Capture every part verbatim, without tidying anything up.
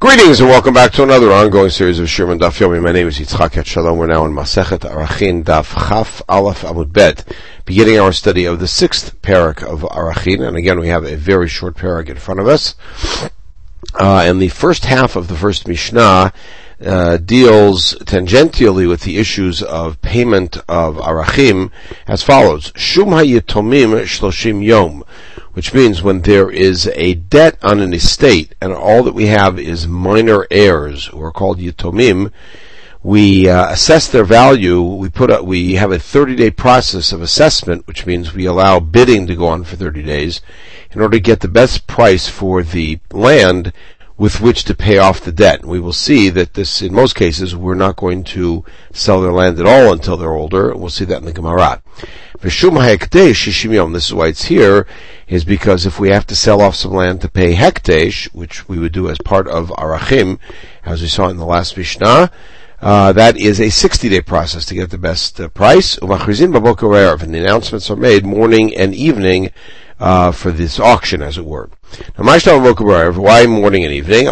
Greetings and welcome back to another ongoing series of Shirman Daf Yomi. My name is Yitzchak Shalom. We're now in Masechet Arachin Daf Chaf Aleph Amud Bet, beginning our study of the sixth parak of Arachin. And again, we have a very short parak in front of us. Uh, and the first half of the first Mishnah uh, deals tangentially with the issues of payment of Arachim as follows: Shum hayitomim shloshim yom, which means when there is a debt on an estate and all that we have is minor heirs who are called yitomim, we uh, assess their value. We put a, we have a thirty-day process of assessment, which means we allow bidding to go on for thirty days in order to get the best price for the land with which to pay off the debt. And we will see that this, in most cases, we're not going to sell their land at all until they're older. We'll see that in the Gemara. V'shum ha'hekdesh shishim yom. This is why it's here, is because if we have to sell off some land to pay hekdesh, which we would do as part of Arachim, as we saw in the last Mishnah, uh, that is a sixty-day process to get the best uh, price. Umachrizin b'boker erev, and the announcements are made morning and evening uh, for this auction, as it were. Now, why morning and evening?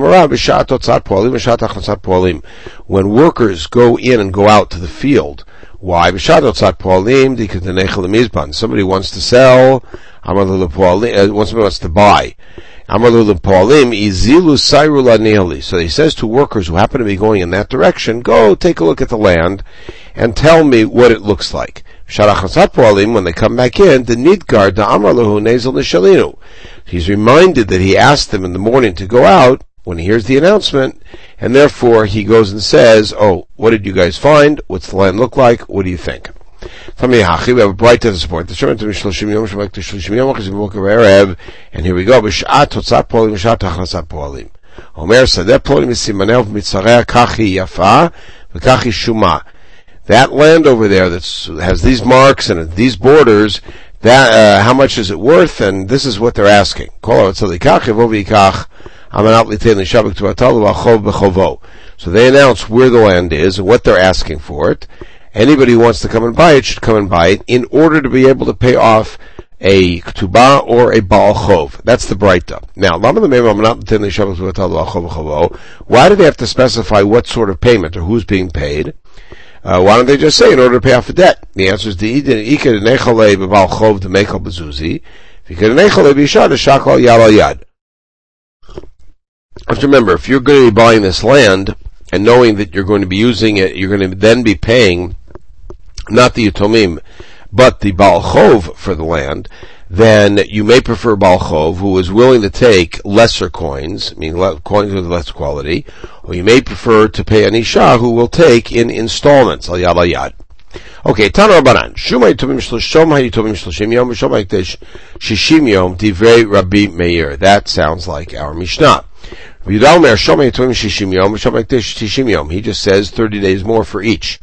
When workers go in and go out to the field. Why? Somebody wants to sell, somebody wants to buy. So he says to workers who happen to be going in that direction, go take a look at the land and tell me what it looks like. When they come back in, the nidgar da amralahu nezel nishalinu. He's reminded that he asked them in the morning to go out when he hears the announcement, and therefore he goes and says, oh, what did you guys find? What's the land look like? What do you think? We have a bright to support. And here we go. That land over there that has these marks and these borders, that uh, how much is it worth? And this is what they're asking. So they announce where the land is and what they're asking for it. Anybody who wants to come and buy it should come and buy it in order to be able to pay off a ketubah or a baal chov. That's the breita. Now, why do they have to specify what sort of payment or who's being paid? Uh, why don't they just say in order to pay off the debt? The answer is the ikar nechale b'baal chov to mekal bezuzi. Ikar nechale b'ishad shakal yad al yad. Have to remember, if you're going to be buying this land and knowing that you're going to be using it, you're going to then be paying not the Yitomim, but the Baal Chov for the land, then you may prefer Baal Chov, who is willing to take lesser coins, meaning coins with less quality, or you may prefer to pay an Isha who will take in installments, al yad al yad. Okay, Tana Rabbanan, Shumay Yitomim Shloshom HaYitomim Shloshim Yom, V'Shom HaYikdesh Shishim Yom, Divrei Rabbi Meir. That sounds like our Mishnah. He just says thirty days more for each.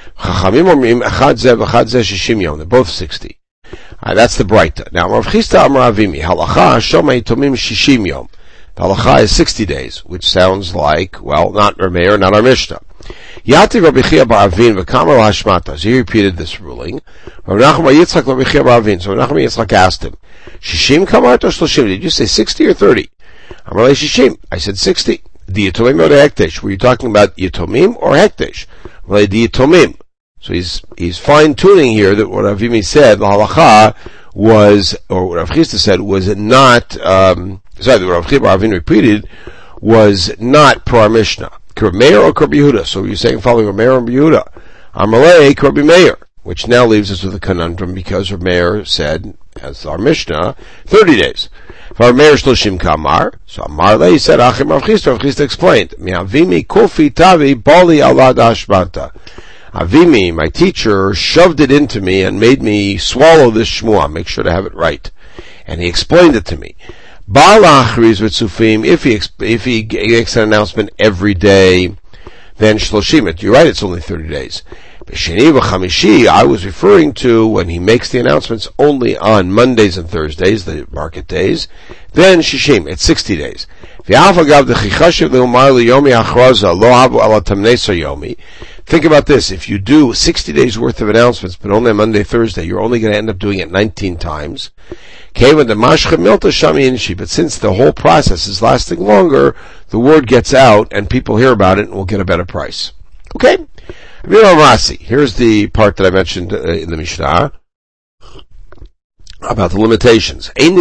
They're both sixty. Uh, that's the breita. Now, Rav Chisda Amar Avimi, halacha shoma yitomim shishim yom. The halacha is sixty days, which sounds like, well, not our Meir, not our Mishnah. Yati Rabbi Chia bar Avin v'kamar hashmata. So he repeated this ruling. Rav Nachman bar Yitzchak Rabbi Chia bar Avin. So Rav Nachman bar Yitzchak asked him, shishim kamart or shloshim? Did you say sixty or thirty? Amar shishim. I said sixty. The yitomim or the hekdesh? Were you talking about yitomim or hekdesh? Well, the yitomim. So he's he's fine tuning here that what Avimi said, the halacha was, or what Rav Chisda said, was not. Um, sorry, what Rav Chisda Avin repeated was not pro Mishnah. Rabbi Meir or Rabbi Yehuda. So you're saying following Rabbi Meir or Rabbi Yehuda. Amalei Rabbi Meir, which now leaves us with a conundrum because Rabbi Meir said, as our Mishnah, thirty days. For Meir Shloshim Kamar, so Amarle said, Achim Rav Chisda. Rav Chisda explained, Mi Avimi Kofi Tavi Bali Alad Ashbanta. Avimi, my teacher, shoved it into me and made me swallow this shmuah. Make sure to have it right. And he explained it to me. Balachriz v'tzufim, if he if he makes an announcement every day, then shloshim. You're right, it's only thirty days. B'sheni v'chamishi, I was referring to when he makes the announcements only on Mondays and Thursdays, the market days. Then shishim, it's sixty days. The Think about this. If you do sixty days worth of announcements, but only on Monday, Thursday, you're only going to end up doing it nineteen times. But since the whole process is lasting longer, the word gets out and people hear about it and will get a better price. Okay? Here's the part that I mentioned uh, in the Mishnah about the limitations. And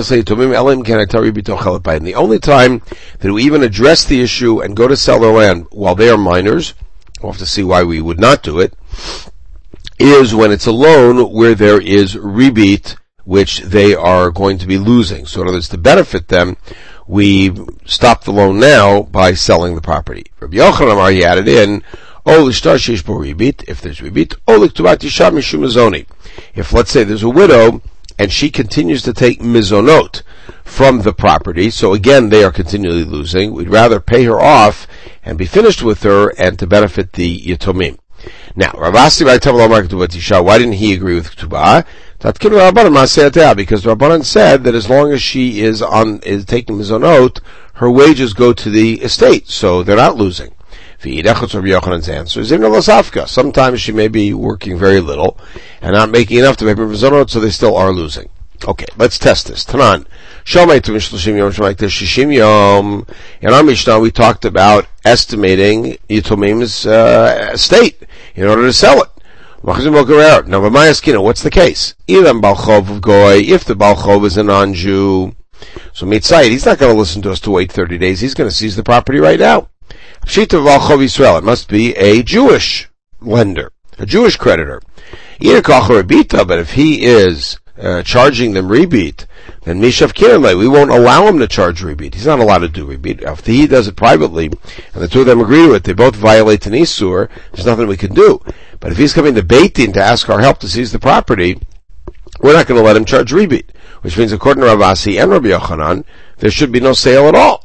the only time that we even address the issue and go to sell their land while they are minors, we'll have to see why we would not do it, is when it's a loan where there is rebate which they are going to be losing. So in other words, to benefit them, we stop the loan now by selling the property. Rabbi Yochanan Amar, he added in, if there's rebate, if let's say there's a widow, and she continues to take mizonot from the property, so again, they are continually losing. We'd rather pay her off and be finished with her and to benefit the Yatomim. Now, Rav Asi, why didn't he agree with Ketubah? Because Rabbanan said that as long as she is on is taking mizonot, her wages go to the estate, so they're not losing. Yochanan's answer is sometimes she may be working very little and not making enough to pay for mizonot, so they still are losing. Okay, let's test this. Tanan. In our Mishnah, we talked about estimating Yitomim's uh, estate in order to sell it. Now, what's the case? If the Balchov is a non-Jew, so Mitzayit, he's not going to listen to us to wait thirty days. He's going to seize the property right now. It must be a Jewish lender, a Jewish creditor. But if he is uh, charging them rebate, then Mishav Kiranle, we won't allow him to charge rebate. He's not allowed to do rebate. If he does it privately, and the two of them agree to it, they both violate an Isur, there's nothing we can do. But if he's coming to Beit Din to ask our help to seize the property, we're not going to let him charge rebate. Which means, according to Rav Asi and Rabbi Yochanan, there should be no sale at all.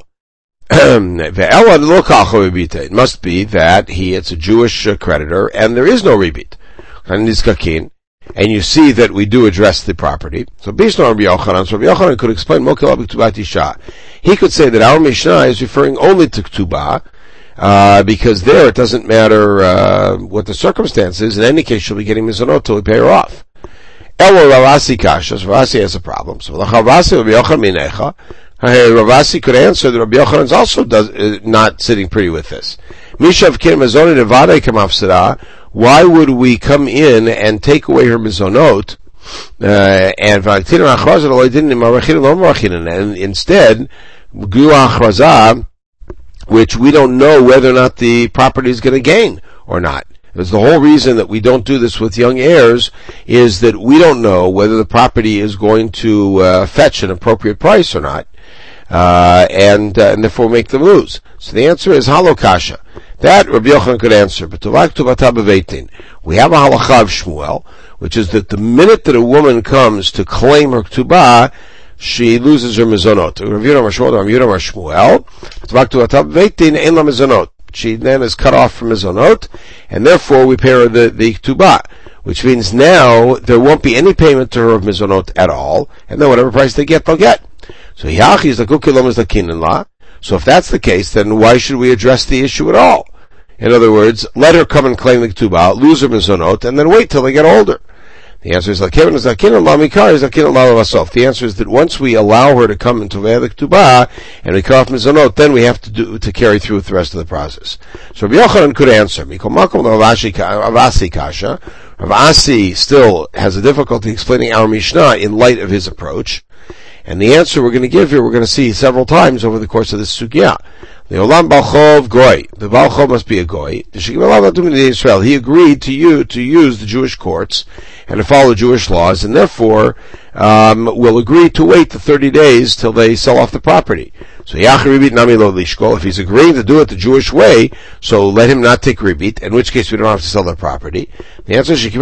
It must be that he it's a Jewish creditor and there is no rebate. And you see that we do address the property. So based on Rabbi Yochanan, so Rabbi Yochanan could explain he could say that our Mishnah is referring only to Ketubah, uh, because there it doesn't matter uh, what the circumstance is. In any case, she'll be getting mizonot till we pay her off. Elo Ravasi Kashas, Ravasi has a problem. So Ravasi Rabbi Yochanan Minecha. Ravasi could answer that Rabbi Yochanan is also does, uh, not sitting pretty with this. Mishav Kim Mizonot Nevada Kamafsada. Why would we come in and take away her mizonot uh, and and instead Gula Achraza, which we don't know whether or not the property is going to gain or not. Because the whole reason that we don't do this with young heirs is that we don't know whether the property is going to uh, fetch an appropriate price or not. Uh, and, uh, and therefore make them lose. So the answer is halokasha. That Rabbi Yochanan could answer. But we have a halacha of Shmuel, which is that the minute that a woman comes to claim her ketubah, she loses her mizonot. She then is cut off from mizonot, and therefore we pay her the, the ketubah. Which means now there won't be any payment to her of mizonot at all, and then whatever price they get, they'll get. So Yachi is the kukilom is the kininla. So if that's the case, then why should we address the issue at all? In other words, let her come and claim the ketubah, lose her mizonot, and then wait till they get older. The answer is the answer is that once we allow her to come into the ketubah and we cut off mizonot, then we have to do to carry through with the rest of the process. So Rabbi Yochanan could answer. Rav Asi still has a difficulty explaining our Mishnah in light of his approach. And the answer we're going to give here, we're going to see several times over the course of this sugya. The Olam Balchov Goy. The Balchov must be a Goy. He agreed to you to use the Jewish courts and to follow Jewish laws, and therefore um, will agree to wait the thirty days till they sell off the property. So if he's agreeing to do it the Jewish way, so let him not take ribit, in which case we don't have to sell the property. The answer is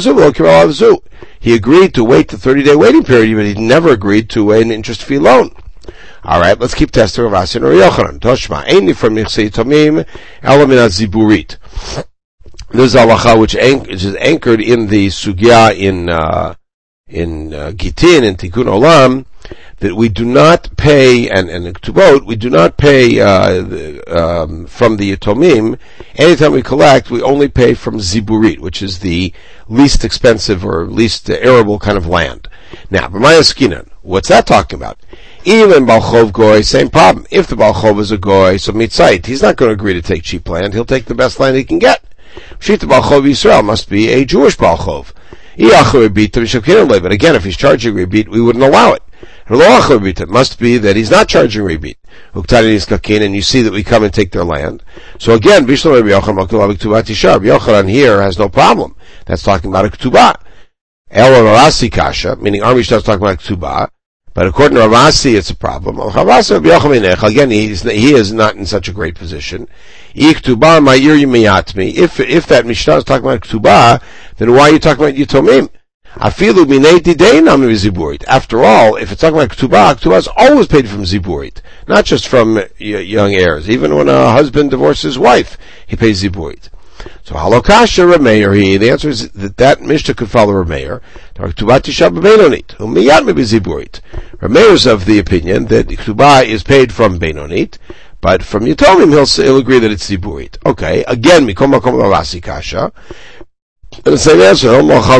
he agreed to wait the thirty-day waiting period, but he never agreed to an interest-free loan. Alright, let's keep testing Rav Asi and Rav Yochanan. Toshma, Eini from Michsei Tomim, Elaminat Ziburit. This is halacha which is anchored in the sugya in, uh, in uh, Gitin, in Tikkun Olam, that we do not pay, and, and in Ktubot, we do not pay uh, the, um, from the Yatomim. Anytime we collect, we only pay from Ziburit, which is the least expensive or least uh, arable kind of land. Now, B'maya Skinan, what's that talking about? Even Balchov Goy, same problem. If the Balchov is a Goy, so Mitzait, he's not going to agree to take cheap land, he'll take the best land he can get. Shita Balchov Yisrael must be a Jewish Balchov. But again, if he's charging rebit, we wouldn't allow it. It must be that he's not charging rebit. And you see that we come and take their land. So again, Rabbi Yochanan here has no problem. That's talking about a ketubah. El Ravasi Kasha, meaning our Mishnah is talking about ketubah. But according to Ravasi, it's a problem. Again, he's, he is not in such a great position. If, if that Mishnah is talking about ketubah, then why are you talking about Yitomim? After all, if it's talking about ketubah, ketubah is always paid from ziburit, not just from young heirs. Even when a husband divorces his wife, he pays ziburit. So halokasha Rameir, he the answer is that that Mishnah could follow Rameir. Rameir is of the opinion that ketubah is paid from Benonit, but from Yitomim he'll, he'll agree that it's ziburit. Okay, again, mikom makom lavasi kasha. And the same answer,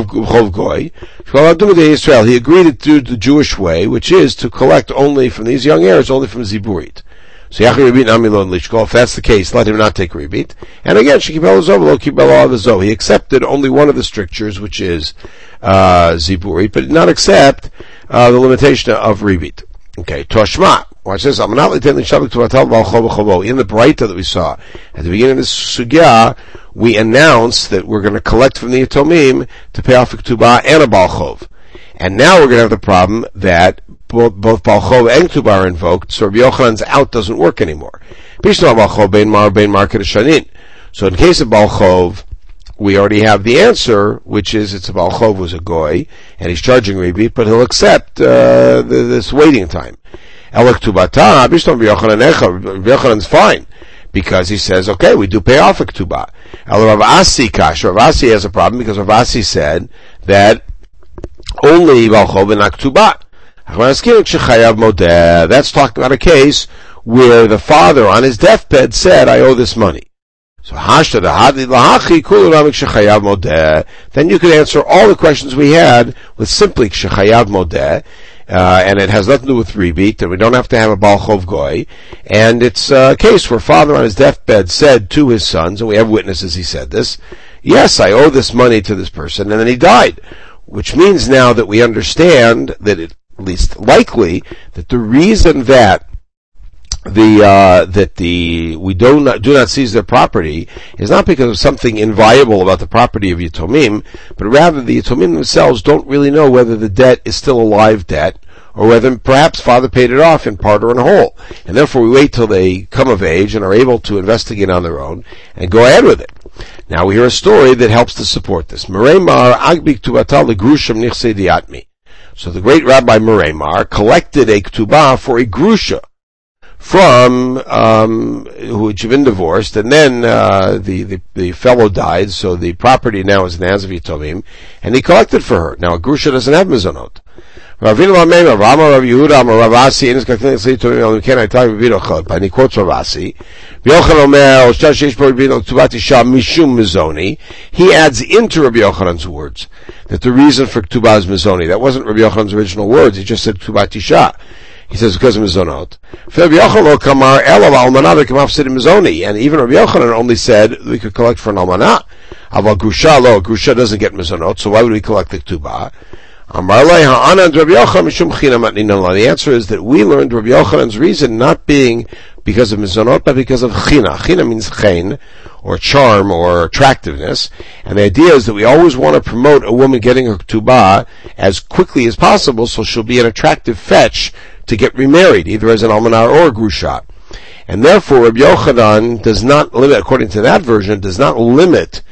Israel, he agreed to do the Jewish way, which is to collect only from these young heirs, only from Ziburit. So if that's the case, let him not take Ribit. And again, he accepted only one of the strictures, which is uh, Ziburit, but did not accept uh, the limitation of Ribit. Okay, Toshma. Watch this. In the Braita that we saw at the beginning of this sugya, we announced that we're going to collect from the Yatomim to pay off a Ketubah and a Balchov. And now we're going to have the problem that both, both Balchov and Ketubah are invoked, so Rabbi Yochanan's out doesn't work anymore. So in case of Balchov, we already have the answer, which is it's a Balchov who's a Goy, and he's charging Ribit, but he'll accept uh, the, this waiting time. Rabbi Yochanan's fine, because he says, okay, we do pay off a Ketubah. El Rav Asi Kash, Rav Asi has a problem, because Rav Asi said that only Balchov and not Ketubah. That's talking about a case where the father on his deathbed said, I owe this money. So then you could answer all the questions we had with simply Kshechayav Modeh, uh, and it has nothing to do with Ribit, and we don't have to have a Balchov Goy, and it's a case where father on his deathbed said to his sons, and we have witnesses he said this, yes, I owe this money to this person, and then he died, which means now that we understand that it, at least likely, that the reason that the uh, that the we do not do not seize their property is not because of something inviolable about the property of Yatomim, but rather the Yatomim themselves don't really know whether the debt is still a live debt or whether perhaps father paid it off in part or in whole, and therefore we wait till they come of age and are able to investigate on their own and go ahead with it. Now we hear a story that helps to support this. Mereimar agbik tubatal legrushim nichse diatmi. So the great Rabbi Mereimar collected a ketubah for a grusha from um, who had been divorced, and then uh, the, the the fellow died, so the property now is Nazav Yitomim, and he collected for her. Now a grusha doesn't have mizonot. Ravinu Lameim, Rama, Rav Yehuda, Rav Asi, and his collecting Yitomim, can I tell you Ravinu? And he quotes Rav Asi. Yochanan Omer, Oshtash Yishbo Ravinu Ktubati Shah Mishum Mizoni. He adds into Rabbi Yochanan's words that the reason for Ktubah is Mizoni. That wasn't Rabbi Yochanan's original words. He just said Ktubati Shah. He says because of Mizonot. And even Rabbi Yochanan only said we could collect for an almanah. Aval grusha lo, grusha doesn't get Mizonot, so why would we collect the Ketubah? The answer is that we learned Rabbi Yochanan's reason not being because of Mizonot, but because of China. China means chen, or charm, or attractiveness. And the idea is that we always want to promote a woman getting her Ketubah as quickly as possible, so she'll be an attractive fetch to get remarried, either as an almanah or a grusha. And therefore, Rabbi Yochanan does not limit, according to that version, does not limit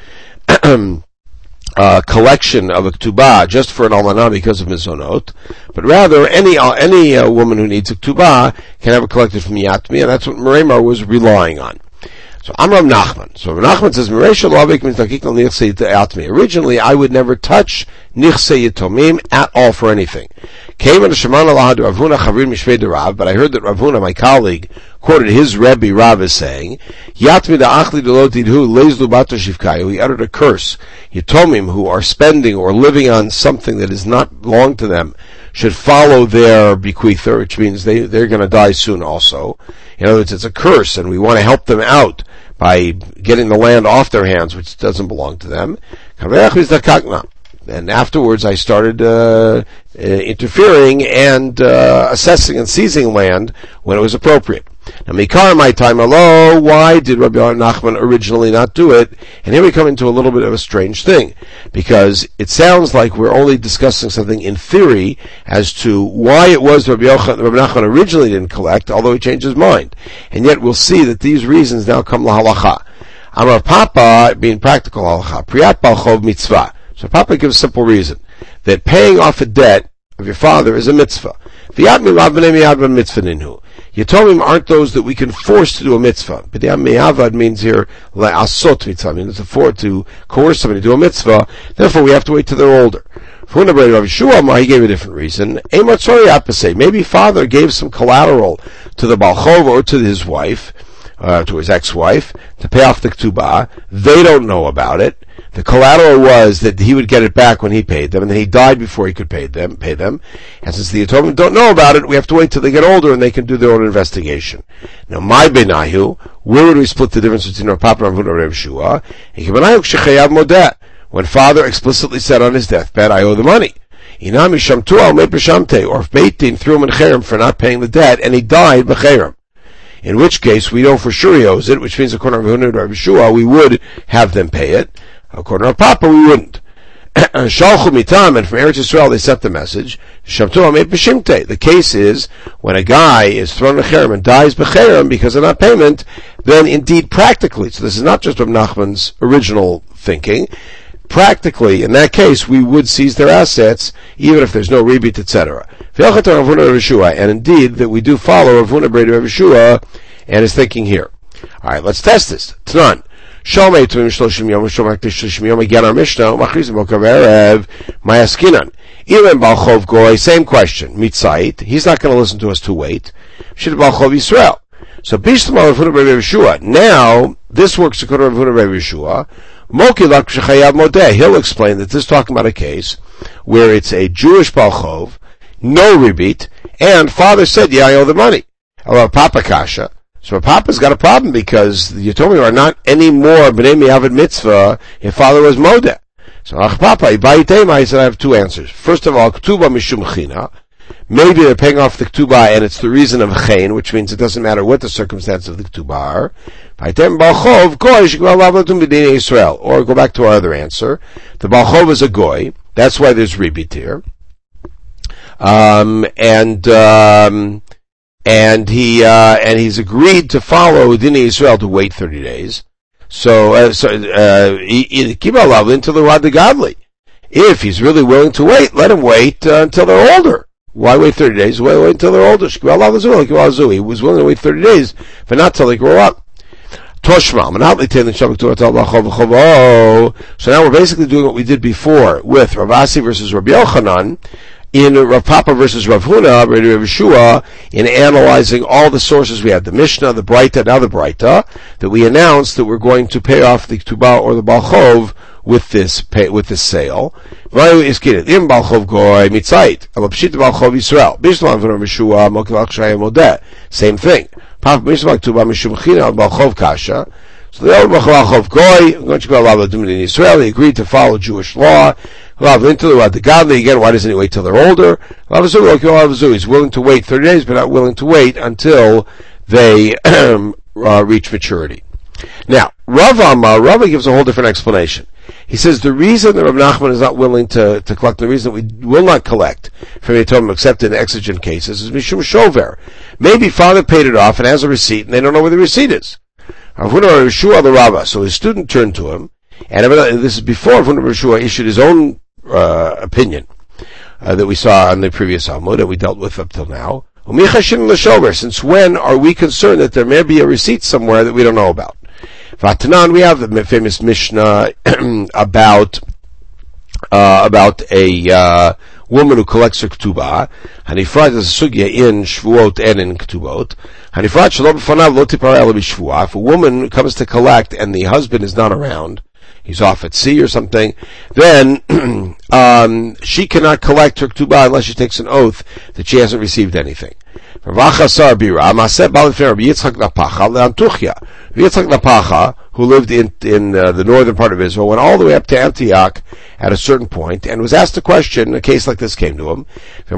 uh, collection of a ketubah just for an almanah because of mizonot, but rather any uh, any uh, woman who needs a ketubah can have it collected from yatmi, and that's what Mereimar was relying on. So I'm Rav Nachman. So Rav Nachman says, Meresha Lavik means Nakikal Nichse Yatmi. Originally, I would never touch Nichse Yatomim at all for anything. Came in the Shemana Lahad Rav Huna Chavir Mishvei de Rav, but I heard that Rav Huna, my colleague, quoted his Rebbe Rav as saying, Yatmi da Achli de Lo Tidhu Leizlu Bato Shivkayu. He uttered a curse. Yatomim, who are spending or living on something that is not belong to them, should follow their bequeather, which means they, they're going to die soon also. In other words, it's a curse, and we want to help them out by getting the land off their hands, which doesn't belong to them. And afterwards, I started uh, uh, interfering and uh, assessing and seizing land when it was appropriate. Now, Mikar, my time, hello, why did Rabbi Nachman originally not do it? And here we come into a little bit of a strange thing, because it sounds like we're only discussing something in theory as to why it was Rabbi, Yochanan, Rabbi Nachman originally didn't collect, although he changed his mind. And yet we'll see that these reasons now come lahalacha. Amar Papa, being practical halacha, priyat balchov mitzvah. So Papa gives a simple reason, that paying off a debt of your father is a mitzvah. Yatomim aren't those that we can force to do a mitzvah. But the me'avad means here le'asot mitzvah, means to force to coerce somebody to do a mitzvah. Therefore, we have to wait till they're older. For Rav Yeshua, he gave a different reason. Maybe father gave some collateral to the balchov or to his wife, uh, to his ex-wife, to pay off the ketubah. They don't know about it. The collateral was that he would get it back when he paid them, and then he died before he could pay them. Pay them. And since the Yatomim don't know about it, we have to wait till they get older and they can do their own investigation. Now, my benayu, where would we split the difference between Rav Papa and Rav Yeshua? When father explicitly said on his deathbed, "I owe the money," or if Beit Din threw him in cherem for not paying the debt, and he died b'cherem. In which case, we know for sure he owes it, which means according to Rav Yeshua, we would have them pay it. According to our Papa, we wouldn't. Shalchu mitam, and from Eretz Yisrael they sent the message. The case is, when a guy is thrown in a cherem and dies b'cherem because of not payment, then indeed practically, so this is not just Rav Nachman's original thinking, practically, in that case, we would seize their assets, even if there's no rebate, et cetera. And indeed, that we do follow Rav Huna Brei Rav Yeshua and his thinking here. Alright, let's test this. Tanan. Shomei Tumim Shloshim Yom, Shomei Shloshim Yom, again our Mishnah, Machrizim Bokav Erev, Mayaskinan. Ilen Balchov Goy, same question. Mitzait, he's not going to listen to us to wait. Shid Balchov Yisrael. So, Bishlam Rav Huna Brei Rav Yeshua. Now, this works according to Rav Huna Brei Rav Yeshua. Mokilak Shechayav Modeh. He'll explain that this is talking about a case where it's a Jewish Balchov, no rebate, and father said, yeah, I owe the money. Or Papa Kasha. So Papa's got a problem because the Yatomim are not any more B'nai Mi'avad Mitzvah if father was Modeh. So Ach Papa, he said, I have two answers. First of all, Ketubah Mishum China. Maybe they're paying off the Ketubah and it's the reason of Chen, which means it doesn't matter what the circumstances of the Ketubah are. Or go back to our other answer. The Balchov is a Goy. That's why there's rebate here. Um, and, um, and he, uh, and he's agreed to follow Dinei Yisrael to wait thirty days. So, uh, so, uh, keep alav until the Rad Godly. If he's really willing to wait, let him wait uh, until they're older. Why wait thirty days? Wait, wait until they're older. He was willing to wait thirty days, but not till they grow up. So now we're basically doing what we did before with Rav Asi versus Rabbi Yochanan, in Rav Papa versus Rav Huna, Rav Yeshua, in analyzing all the sources we had, the Mishnah, the Breita, now the Breita, that we announced that we're going to pay off the Ketubah or the Balchov with this pay, with this sale. Same thing. So the Israel, he agreed to follow Jewish law. Again, why doesn't he wait till they're older? He's willing to wait thirty days, but not willing to wait until they uh, reach maturity. Now, Rav Amar, Rav gives a whole different explanation. He says the reason that Rav Nachman is not willing to, to collect, the reason that we will not collect from Yatomim except in exigent cases is Mishum Shover. Maybe father paid it off and has a receipt and they don't know where the receipt is. So his student turned to him, and this is before Rav Yeshua issued his own uh, opinion uh, that we saw on the previous Amud that we dealt with up till now. Since when are we concerned that there may be a receipt somewhere that we don't know about? Vatanan, we have the famous Mishnah about uh, about a uh, woman who collects her ketubah. Hanifrat is a sugya in Shvuot and in ketubot. Hanifrat shalom b'fanav lo tipara ela b'shvuah. If a woman comes to collect and the husband is not around, he's off at sea or something, then um, she cannot collect her ketubah unless she takes an oath that she hasn't received anything. Yitzchak Napacha, who lived in in uh, the northern part of Israel, went all the way up to Antioch at a certain point and was asked a question. A case like this came to him.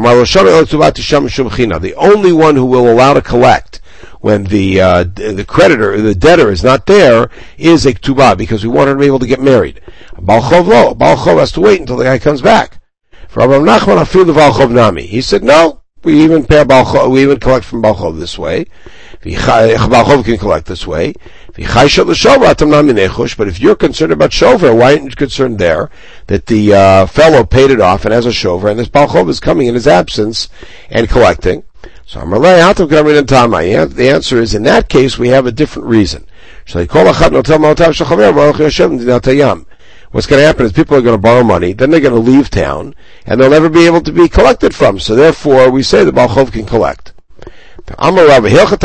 The only one who will allow to collect when the uh, the creditor, the debtor, is not there is a ketubah, because we want her to be able to get married. Baal Chov lo. Baal Chov has to wait until the guy comes back. For Rabbi Nachman, afilu the Baal Chov nami. He said, no. We even pay Baal Chov, we even collect from Baal Chov this way. Baal Chov can collect this way. But if you're concerned about shover, why aren't you concerned there that the uh, fellow paid it off and has a shover, and this Baal Chov is coming in his absence and collecting? So the answer is, in that case, we have a different reason. What's going to happen is people are going to borrow money, then they're going to leave town, and they'll never be able to be collected from. So therefore, we say the Baal Chov can collect. So Rava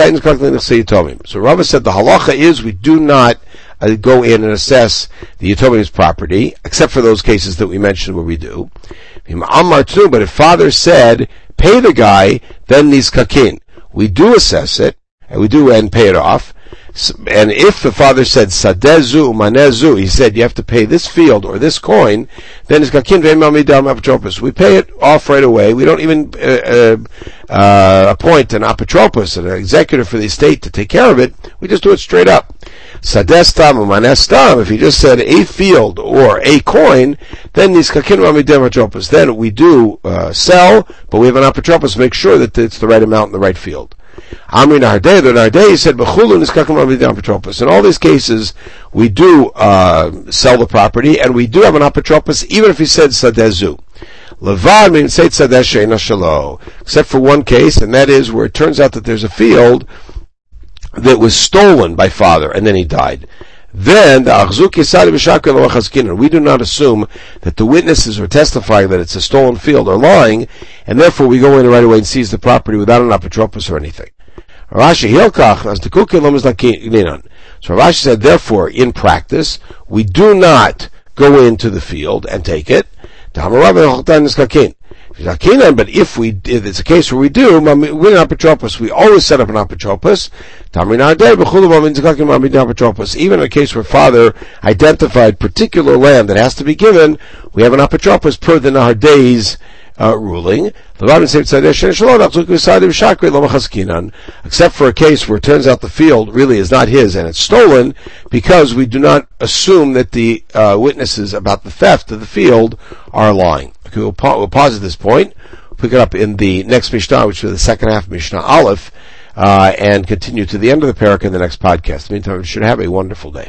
said the halacha is we do not uh, go in and assess the Yatomim's property, except for those cases that we mentioned where we do. But if father said, pay the guy, then nizkakin. We do assess it, and we do and pay it off. And if the father said sadezu manezu, he said you have to pay this field or this coin, then it's kakin ve'mamidam apotropos. We pay it off right away. We don't even uh, uh, uh, appoint an apotropos, an executive for the estate, to take care of it. We just do it straight up. Sadestam umanestam. If he just said a field or a coin, then these kakin ve'mamidam apotropos. Then we do uh, sell, but we have an apotropos to make sure that it's the right amount in the right field. Amri Nardei, the Nardei said, "B'chulun is kakam apotropos." In all these cases, we do uh, sell the property, and we do have an apotropos, even if he said sadezu. Levad means say sadesh she'ena shelo, except for one case, and that is where it turns out that there's a field that was stolen by father, and then he died. Then the achzuk yisad b'shakri lo machazkinan. We do not assume that the witnesses are testifying that it's a stolen field are lying, and therefore we go in right away and seize the property without an apotropos or anything. Rashi hilkach as the kukilam is lakinan. So Rashi said, therefore, in practice, we do not go into the field and take it. But if we, if it's a case where we do, we're an apotropos, we always set up an apotropos. Even in a case where father identified particular land that has to be given, we have an apotropos per the Nahardei's uh, ruling. Except for a case where it turns out the field really is not his and it's stolen, because we do not assume that the uh, witnesses about the theft of the field are lying. Okay, we'll, pa- we'll pause at this point. We'll pick it up in the next Mishnah, which is the second half of Mishnah Aleph, uh, and continue to the end of the parak in the next podcast. In the meantime, you should have a wonderful day.